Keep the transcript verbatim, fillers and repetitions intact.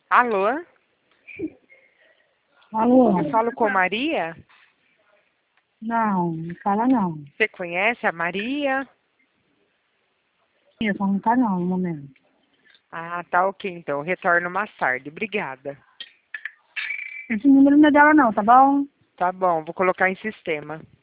Alô? Alô? Eu falo com Maria? Não, não fala não. Você conhece a Maria? Isso, não tá não no momento. Ah, tá ok então. Retorno mais tarde. Obrigada. Esse número não é dela não, tá bom? Tá bom, vou colocar em sistema.